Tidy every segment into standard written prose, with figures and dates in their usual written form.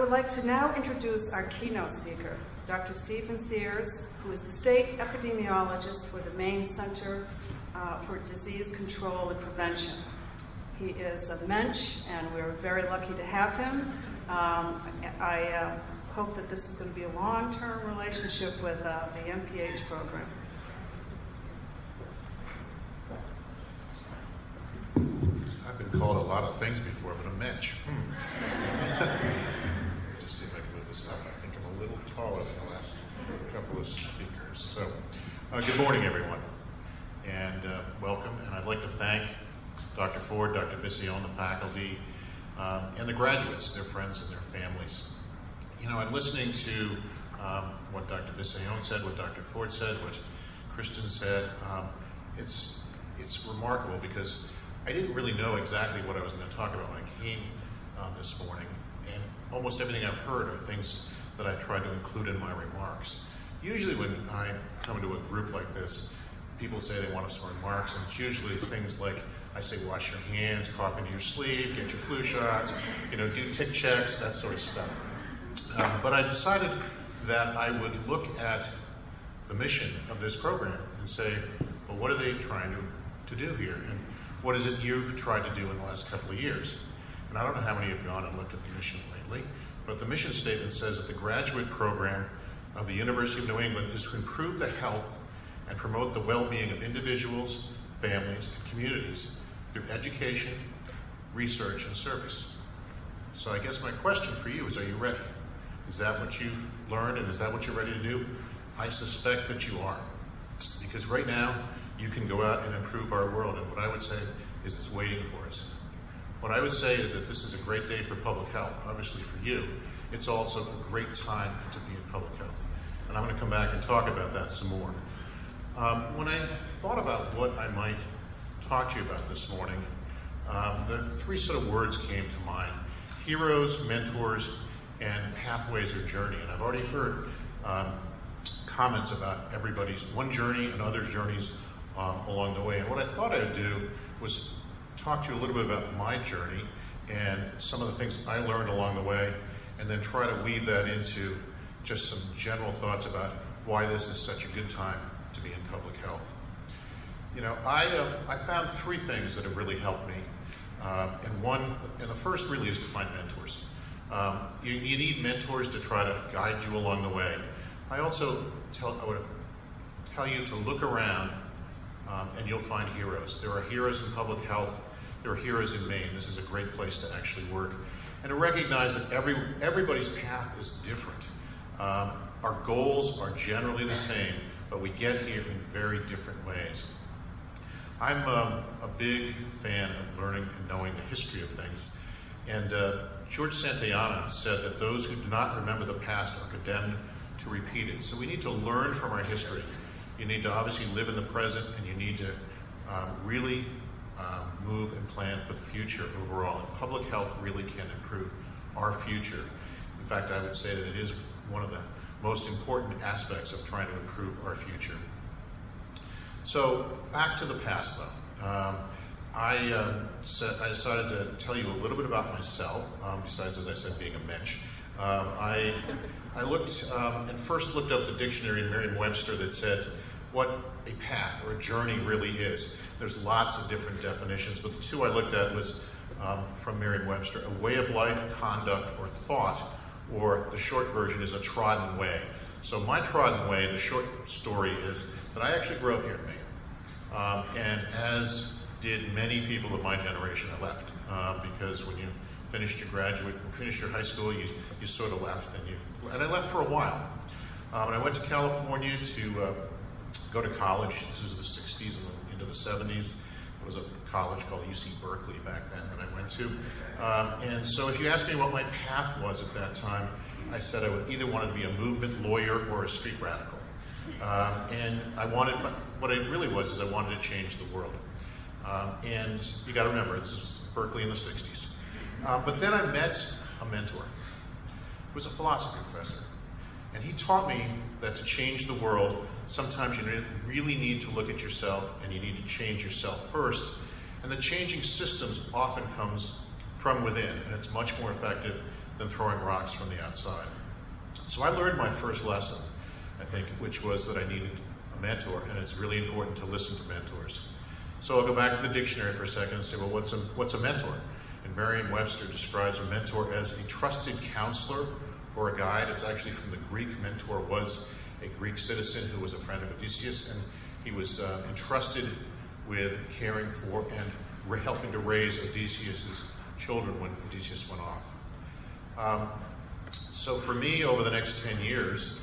would like to now introduce our keynote speaker, Dr. Stephen Sears, who is the state epidemiologist for the Maine Center for Disease Control and Prevention. He is a mensch, and we're very lucky to have him. I hope that this is going to be a long-term relationship with the MPH program. I've been called a lot of things before, but a mensch. Just see if I can move this up. I think I'm a little taller than the last couple of speakers. So, good morning, everyone, and welcome. And I'd like to thank Dr. Ford, Dr. Bission, the faculty, and the graduates, their friends and their families. You know, I'm listening to what Dr. Bission said, what Dr. Ford said, what Kristen said. It's remarkable because I didn't really know exactly what I was going to talk about when I came this morning, and almost everything I've heard are things that I tried to include in my remarks. Usually when I come to a group like this, people say they want some remarks, and it's usually things like, I say wash your hands, cough into your sleeve, get your flu shots, you know, do tick checks, that sort of stuff. But I decided that I would look at the mission of this program and say, well, what are they trying to do here? And what is it you've tried to do in the last couple of years? And I don't know how many have gone and looked at the mission lately, but the mission statement says that the graduate program of the University of New England is to improve the health and promote the well-being of individuals, families, and communities through education, research, and service. So I guess my question for you is, are you ready? Is that what you've learned, and is that what you're ready to do? I suspect that you are, because right now you can go out and improve our world, and what I would say is it's waiting for us. What I would say is that this is a great day for public health, obviously for you. It's also a great time to be in public health, and I'm going to come back and talk about that some more. When I thought about what I might talk to you about this morning, the three sort of words came to mind: heroes, mentors, and pathways or journey. And I've already heard comments about everybody's one journey and other journeys along the way. And what I thought I would do was talk to you a little bit about my journey and some of the things I learned along the way, and then try to weave that into just some general thoughts about why this is such a good time to be in public health. You know, I found three things that have really helped me. And the first really is to find mentors. You need mentors to try to guide you along the way. I also would tell you to look around and you'll find heroes. There are heroes in public health. There are heroes in Maine. This is a great place to actually work. And to recognize that everybody's path is different. Our goals are generally the same, but we get here in very different ways. I'm a big fan of learning and knowing the history of things. And George Santayana said that those who do not remember the past are condemned to repeat it. So we need to learn from our history. You need to obviously live in the present, and you need to really move and plan for the future overall. And public health really can improve our future. In fact, I would say that it is one of the most important aspects of trying to improve our future. So back to the past, though. I decided to tell you a little bit about myself, besides, as I said, being a mensch. I looked and first looked up the dictionary in Merriam-Webster that said what a path or a journey really is. There's lots of different definitions, but the two I looked at was from Merriam-Webster: a way of life, conduct, or thought, or the short version is a trodden way. So my trodden way, the short story is that I actually grew up here in Maine. And as did many people of my generation, I left. Because when you finished your high school, you sort of left, and I left for a while. And I went to California to go to college. This was the 60s and into the 70s. There was a college called UC Berkeley back then that I went to. And so if you ask me what my path was at that time, I said I would either wanted to be a movement lawyer or a street radical. And what it really was is I wanted to change the world. And you got to remember, this was Berkeley in the 60s. But then I met a mentor. He was a philosophy professor. And he taught me that to change the world, sometimes you really need to look at yourself, and you need to change yourself first. And the changing systems often comes from within, and it's much more effective than throwing rocks from the outside. So I learned my first lesson, I think, which was that I needed a mentor, and it's really important to listen to mentors. So I'll go back to the dictionary for a second and say, well, what's a mentor? And Merriam-Webster describes a mentor as a trusted counselor or a guide. It's actually from the Greek. Mentor was a Greek citizen who was a friend of Odysseus, and he was entrusted with caring for and helping to raise Odysseus's children when Odysseus went off. So for me, over the next 10 years,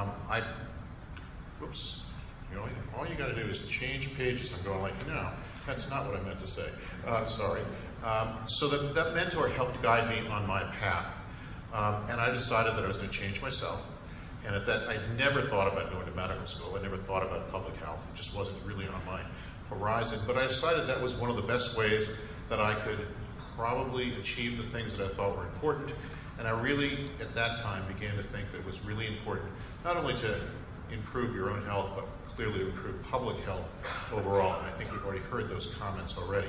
all you got to do is change pages. I'm going like, no, that's not what I meant to say. Sorry. So that mentor helped guide me on my path. And I decided that I was going to change myself. And at that, I'd never thought about going to medical school. I never thought about public health. It just wasn't really on my horizon. But I decided that was one of the best ways that I could probably achieve the things that I thought were important. And I really, at that time, began to think that it was really important not only to improve your own health, but clearly to improve public health overall. And I think we've already heard those comments already.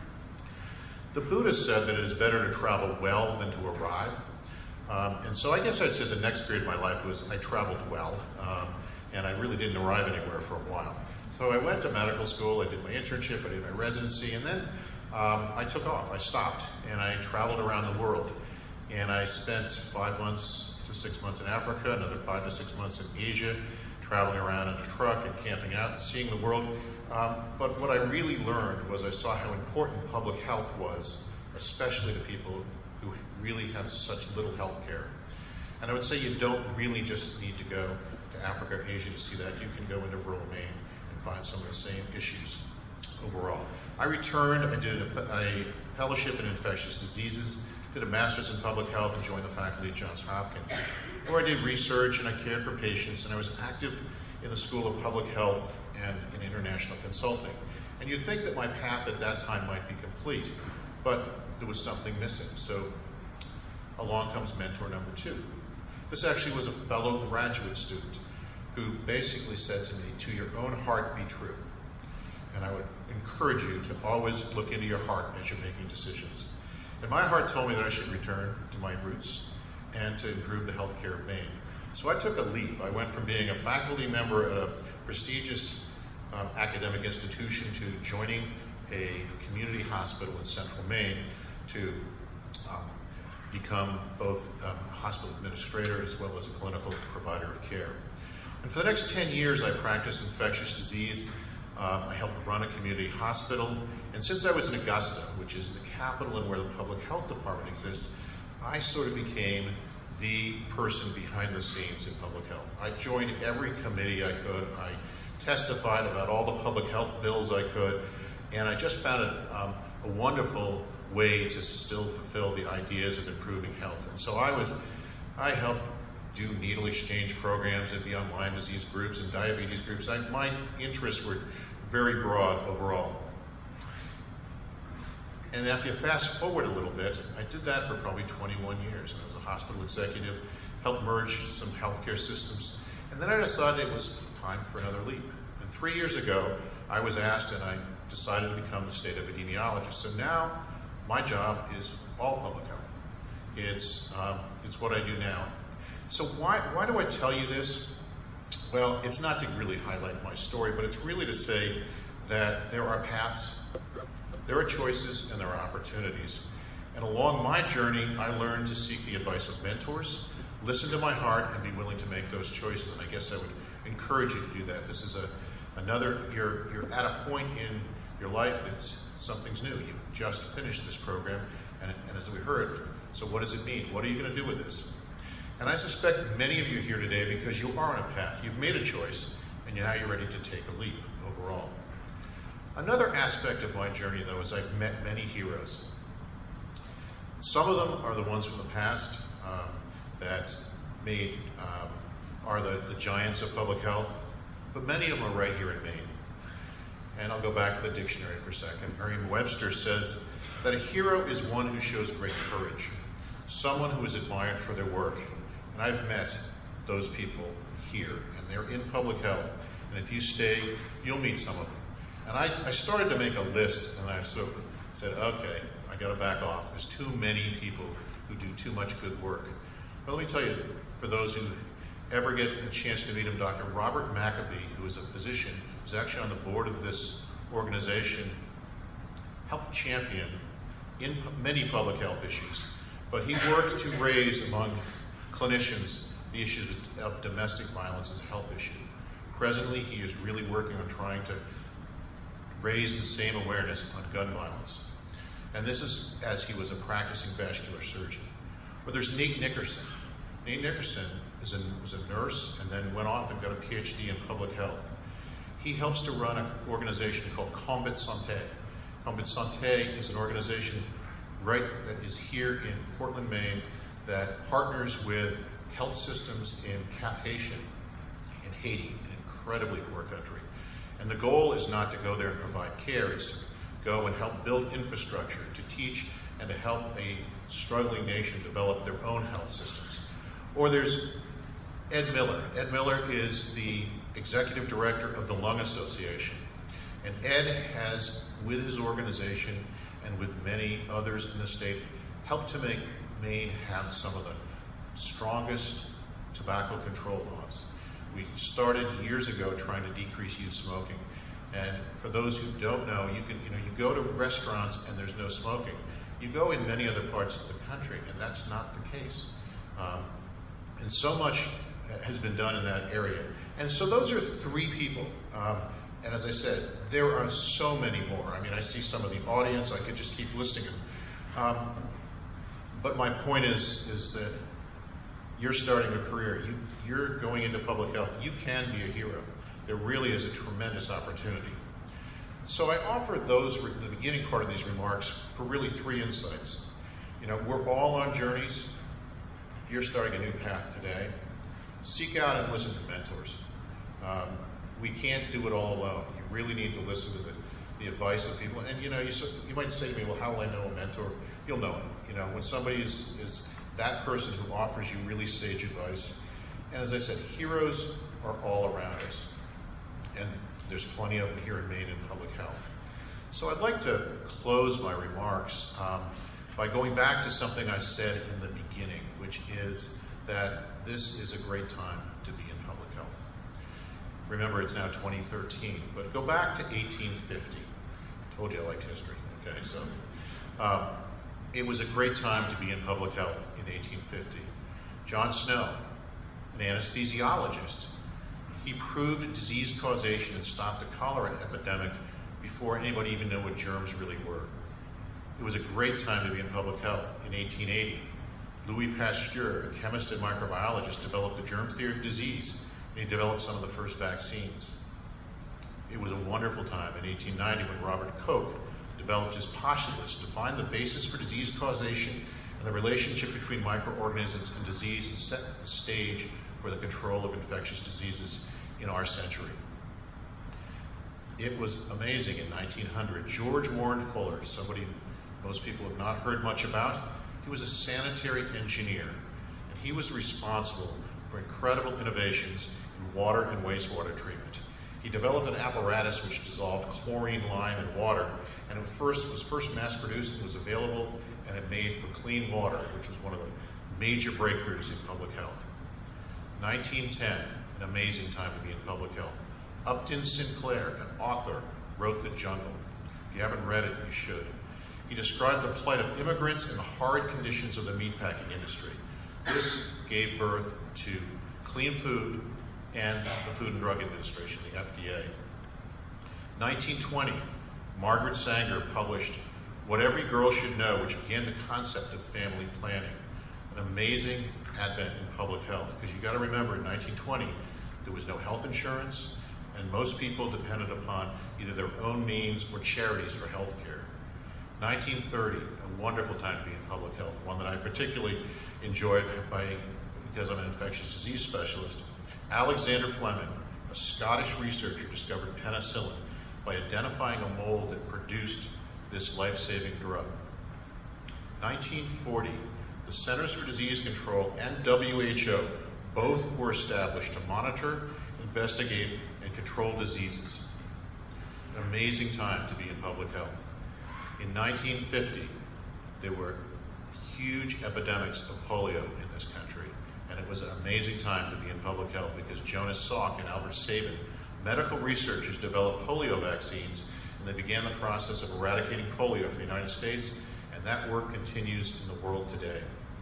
The Buddha said that it is better to travel well than to arrive. And so I guess I'd say the next period of my life was I traveled well, and I really didn't arrive anywhere for a while. So I went to medical school, I did my internship, I did my residency, and then I took off. I stopped, and I traveled around the world. And I spent 5 months to 6 months in Africa, another 5 to 6 months in Asia, traveling around in a truck and camping out and seeing the world. But what I really learned was I saw how important public health was, especially to people who really have such little health care. And I would say you don't really just need to go to Africa or Asia to see that. You can go into rural Maine and find some of the same issues overall. I returned, I did a fellowship in infectious diseases, did a master's in public health, and joined the faculty at Johns Hopkins, where I did research and I cared for patients, and I was active in the School of Public Health and in international consulting. And you'd think that my path at that time might be complete, but there was something missing. So along comes mentor number 2. This actually was a fellow graduate student who basically said to me, to your own heart be true. And I would encourage you to always look into your heart as you're making decisions. And my heart told me that I should return to my roots and to improve the healthcare of Maine. So I took a leap. I went from being a faculty member at a prestigious academic institution to joining a community hospital in central Maine to become both a hospital administrator as well as a clinical provider of care. And for the next 10 years, I practiced infectious disease. I helped run a community hospital. And since I was in Augusta, which is the capital and where the public health department exists, I sort of became the person behind the scenes in public health. I joined every committee I could. I testified about all the public health bills I could. And I just found it a wonderful way to still fulfill the ideas of improving health. And so I helped do needle exchange programs and be on Lyme disease groups and diabetes groups. My interests were very broad overall. And if you fast forward a little bit, I did that for probably 21 years. I was a hospital executive, helped merge some healthcare systems, and then I decided it was time for another leap. And 3 years ago, I was asked, and I decided to become the state epidemiologist. So now, my job is all public health. It's what I do now. So why do I tell you this? Well, it's not to really highlight my story, but it's really to say that there are paths, there are choices, and there are opportunities. And along my journey, I learned to seek the advice of mentors, listen to my heart, and be willing to make those choices. And I guess I would encourage you to do that. This is you're at a point in your life that something's new. You've just finished this program, and as we heard, so what does it mean? What are you going to do with this? And I suspect many of you here today, because you are on a path, you've made a choice, and now you're ready to take a leap overall. Another aspect of my journey, though, is I've met many heroes. Some of them are the ones from the past that are the giants of public health, but many of them are right here in Maine. And I'll go back to the dictionary for a second. Merriam-Webster says that a hero is one who shows great courage, someone who is admired for their work. And I've met those people here, and they're in public health. And if you stay, you'll meet some of them. And I started to make a list, and I sort of said, okay, I got to back off. There's too many people who do too much good work. But let me tell you, for those who ever get a chance to meet him, Dr. Robert McAfee, who is a physician, who's actually on the board of this organization, helped champion in many public health issues. But he worked to raise among clinicians the issues of domestic violence as a health issue. Presently, he is really working on trying to raise the same awareness on gun violence. And this is as he was a practicing vascular surgeon. Or there's Nate Nickerson. Nate Nickerson was a nurse and then went off and got a PhD in public health. He helps to run an organization called Combat Santé. Combat Santé is an organization that is here in Portland, Maine, that partners with health systems in Cap-Haitien, in Haiti, an incredibly poor country. And the goal is not to go there and provide care, it's to go and help build infrastructure, to teach and to help a struggling nation develop their own health systems. Or there's Ed Miller. Ed Miller is the executive director of the Lung Association. And Ed has, with his organization and with many others in the state, helped to make Maine have some of the strongest tobacco control laws. We started years ago trying to decrease youth smoking. And for those who don't know, you go to restaurants and there's no smoking. You go in many other parts of the country and that's not the case. And so much has been done in that area. And so those are three people. And as I said, there are so many more. I mean, I see some of the audience, I could just keep listing them. But my point is that you're starting a career, you're going into public health, you can be a hero. There really is a tremendous opportunity. So I offer the beginning part of these remarks for really three insights. You know, we're all on journeys. You're starting a new path today. Seek out and listen to mentors. We can't do it all alone. You really need to listen to the advice of people. And you know, you might say to me, well, how will I know a mentor? You'll know it. You know, when somebody is that person who offers you really sage advice. And as I said, heroes are all around us. And there's plenty of them here in Maine in public health. So I'd like to close my remarks by going back to something I said in the beginning, which is that this is a great time to be in public health. Remember, it's now 2013, but go back to 1850. I told you I liked history, okay? So it was a great time to be in public health in 1850. John Snow, an anesthesiologist, he proved disease causation and stopped the cholera epidemic before anybody even knew what germs really were. It was a great time to be in public health. In 1880, Louis Pasteur, a chemist and microbiologist, developed the germ theory of disease, and he developed some of the first vaccines. It was a wonderful time in 1890 when Robert Koch developed his postulates to find the basis for disease causation and the relationship between microorganisms and disease and set the stage for the control of infectious diseases in our century. It was amazing in 1900. George Warren Fuller, somebody most people have not heard much about, he was a sanitary engineer, and he was responsible for incredible innovations in water and wastewater treatment. He developed an apparatus which dissolved chlorine, lime, and water, and it was first mass-produced and was available, and it made for clean water, which was one of the major breakthroughs in public health. 1910, an amazing time to be in public health. Upton Sinclair, an author, wrote The Jungle. If you haven't read it, you should. He described the plight of immigrants and the horrid conditions of the meatpacking industry. This gave birth to clean food and the Food and Drug Administration, the FDA. 1920, Margaret Sanger published What Every Girl Should Know, which began the concept of family planning. An amazing advent in public health, because you got to remember, in 1920, there was no health insurance, and most people depended upon either their own means or charities for health care. 1930, a wonderful time to be in public health, one that I particularly enjoyed because I'm an infectious disease specialist. Alexander Fleming, a Scottish researcher, discovered penicillin by identifying a mold that produced this life-saving drug. 1940, the Centers for Disease Control and WHO both were established to monitor, investigate, and control diseases. An amazing time to be in public health. In 1950, there were huge epidemics of polio in this country. And it was an amazing time to be in public health because Jonas Salk and Albert Sabin, medical researchers, developed polio vaccines, and they began the process of eradicating polio from the United States, and that work continues in the world today.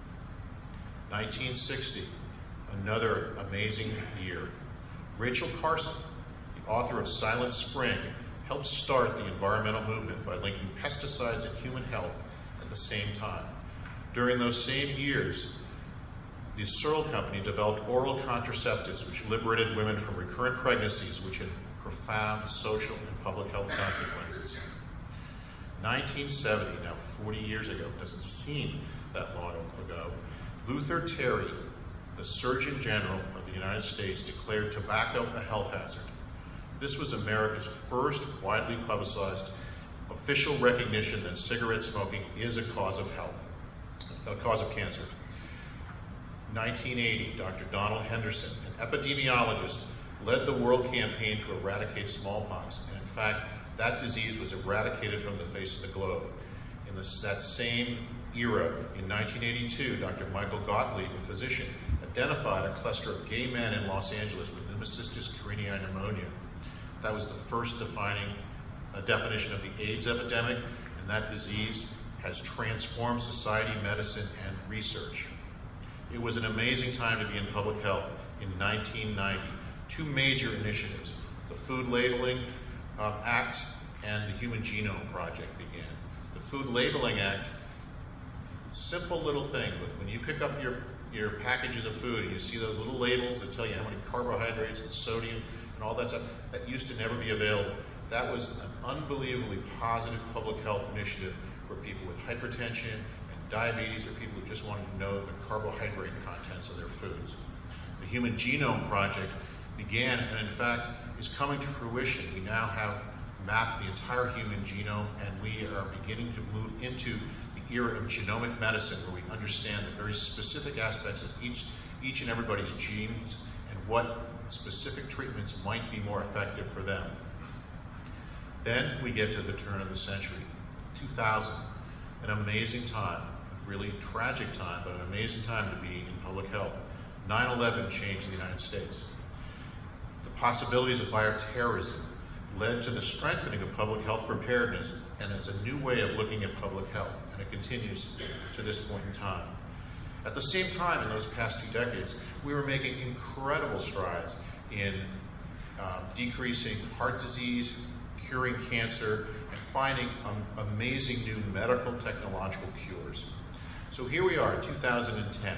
1960, another amazing year. Rachel Carson, the author of Silent Spring, helped start the environmental movement by linking pesticides and human health at the same time. During those same years, the Searle Company developed oral contraceptives which liberated women from recurrent pregnancies, which had profound social and public health consequences. 1970, now 40 years ago, doesn't seem that long ago, Luther Terry, the Surgeon General of the United States, declared tobacco a health hazard. This was America's first widely publicized official recognition that cigarette smoking is a cause of cancer. 1980, Dr. Donald Henderson, an epidemiologist, led the world campaign to eradicate smallpox, and in fact, that disease was eradicated from the face of the globe. In that same era, in 1982, Dr. Michael Gottlieb, a physician, identified a cluster of gay men in Los Angeles with pneumocystis carinii pneumonia. That was the first definition of the AIDS epidemic, and that disease has transformed society, medicine, and research. It was an amazing time to be in public health in 1990. Two major initiatives, the Food Labeling Act and the Human Genome Project began. The Food Labeling Act, simple little thing, but when you pick up your packages of food and you see those little labels that tell you how many carbohydrates and sodium and all that stuff, that used to never be available. That was an unbelievably positive public health initiative for people with hypertension and diabetes, or people who just wanted to know the carbohydrate contents of their foods. The Human Genome Project began and in fact is coming to fruition. We now have mapped the entire human genome, and we are beginning to move into the era of genomic medicine, where we understand the very specific aspects of each and everybody's genes and what specific treatments might be more effective for them. Then we get to the turn of the century, 2000, an amazing time, a really tragic time, but an amazing time to be in public health. 9/11 changed the United States. The possibilities of bioterrorism led to the strengthening of public health preparedness, and it's a new way of looking at public health, and it continues to this point in time. At the same time, in those past 2 decades, we were making incredible strides in decreasing heart disease, curing cancer, and finding amazing new medical technological cures. So here we are in 2010.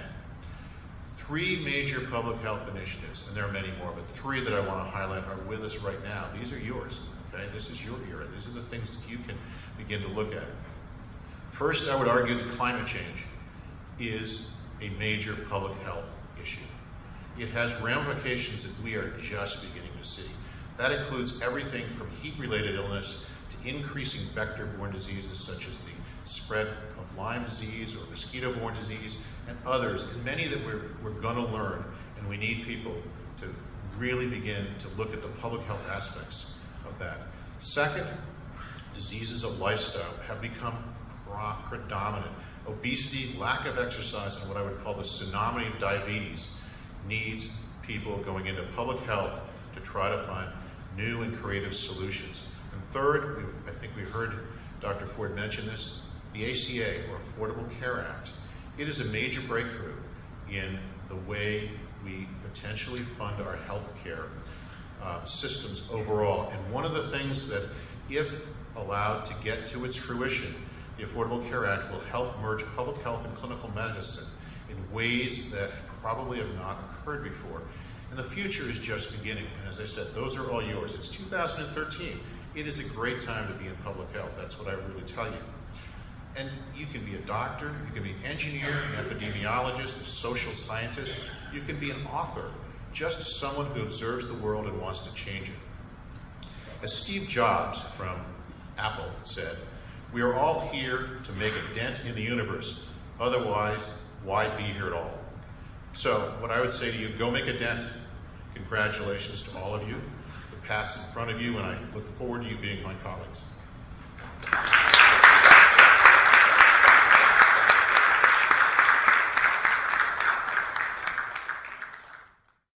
3 major public health initiatives, and there are many more, but 3 that I want to highlight are with us right now. These are yours, okay? This is your era. These are the things that you can begin to look at. First, I would argue that climate change is a major public health issue. It has ramifications that we are just beginning to see. That includes everything from heat-related illness to increasing vector-borne diseases such as the spread of Lyme disease or mosquito-borne disease and others, and many that we're going to learn, and we need people to really begin to look at the public health aspects of that. Second, diseases of lifestyle have become predominant. Obesity, lack of exercise, and what I would call the tsunami of diabetes needs people going into public health to try to find new and creative solutions. And third, I think we heard Dr. Ford mention this, the ACA, or Affordable Care Act. It is a major breakthrough in the way we potentially fund our health care systems overall. And one of the things that, if allowed to get to its fruition, the Affordable Care Act will help merge public health and clinical medicine in ways that probably have not occurred before. And the future is just beginning. And as I said, those are all yours. It's 2013. It is a great time to be in public health. That's what I really tell you. And you can be a doctor, you can be an engineer, an epidemiologist, a social scientist, you can be an author, just someone who observes the world and wants to change it. As Steve Jobs from Apple said, "We are all here to make a dent in the universe. Otherwise, why be here at all?" So what I would say to you, go make a dent. Congratulations to all of you. The path's in front of you, and I look forward to you being my colleagues.